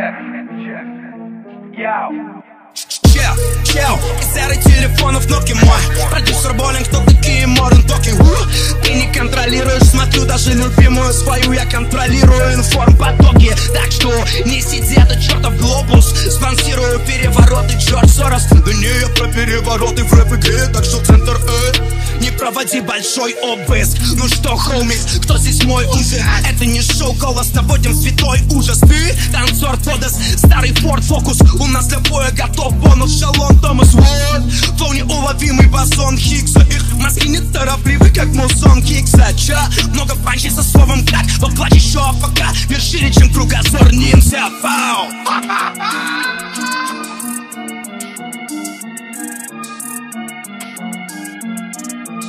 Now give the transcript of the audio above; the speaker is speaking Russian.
Чел, из серых телефонов кнопки мой. Продюсер болен, кто такие Морен Токи. Ты не контролируешь, смотрю, даже любимую свою я контролирую информпотоки. Так что не сиди, это чертов глобус. Спонсирую перевороты, Джордж Сорос. Да не, я про перевороты в рэп-игре, так что центр не проводи большой обыск. Ну что, хоумис, кто здесь мой узел? Это не шоу, голос наводим святой ужас. Ты танцор Тодес, старый Форд Фокус. У нас для боя готов бонус, шалон Томас Уорд. Флоу неуловимый базон Хиггса. Их мозги неторопливы, как мусон Кикса. Ча, много панчей со словом как. Во плачь еще АФК, мир шире, чем кругозор ниндзя. Вау.